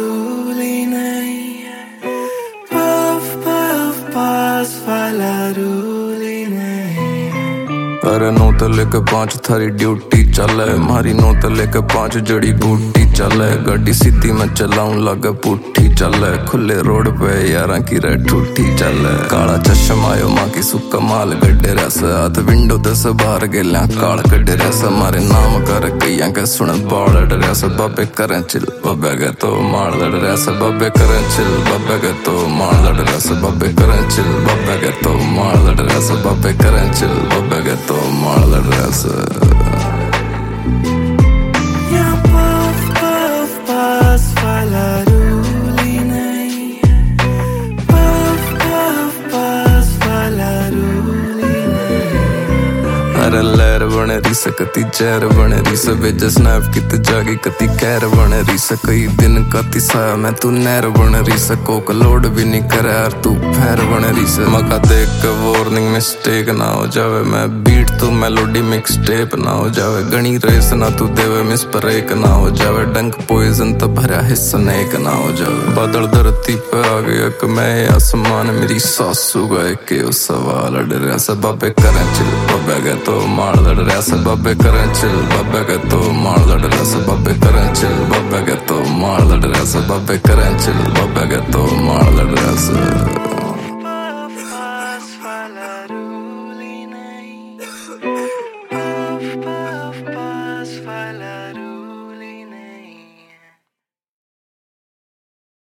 Rule ही नहीं है, puff puff पास वाला रूल ही नहीं है। अरे 9 तो लेके 5 थारी ड्यूटी चले, मारी 9 तो लेके 5 जड़ी बूटी चले। गाड़ी सीधी मैं चलाऊं लगे पुट्ठी चले, खुले रोड पे यारा की रे ठूठी चले। काला चश्मा आयो माँ की सुक्का माल गड्ढे रस, हाथ विंडो ते से बाहर गेल्या काल कड्ढे रस। मारे नाम कर कैया के सुन बाल डरस, बाबे करें चिल बाबे के तो मार लड़ रस। बाबे करें चिल बाबे के तो मार लड़ रस, बाबे करें चिल बाबे के तो मार लड़ रस, बाबे करें चिल बाबे के तो मार लड़ रस। यहाँ पफ पफ पास वाला रूल ही नहीं है, पफ पफ पास वाला रूल ही नहीं है। अरे लहर बने रही से कती जहर बने रही से, बेज स्नैप कित जागी कती कहर बने रही से। कई दिन कती साया मैं तू नहर बने रही से, कोक लोड भी नहीं करे यार तू फैर बने रही से। मका देख के वार्निंग मिस्टेक ना हो जावे, मैं बीट तो मेलोडी मिक्स टेप ना हो जावे। गणी रेस ना तू देवे मिस पर एक ना हो जावे, डंक पॉइजन तो भरा हिस्सा नेक ना हो जावे। बादल धरती पे आ गया कि मैं आसमान, मेरी सासू गए के उस सवाल अड़ रहा से। बाबे करें चिल बाबे के तो मार लड़ रहा से, बाबे करें चिल बाबे के तो मार लड़ रहा से, बाबे करें चिल बाबे के तो मार लड़ रहा से, बाबे करें चिल बाबे के तो मार लड़ रहा से।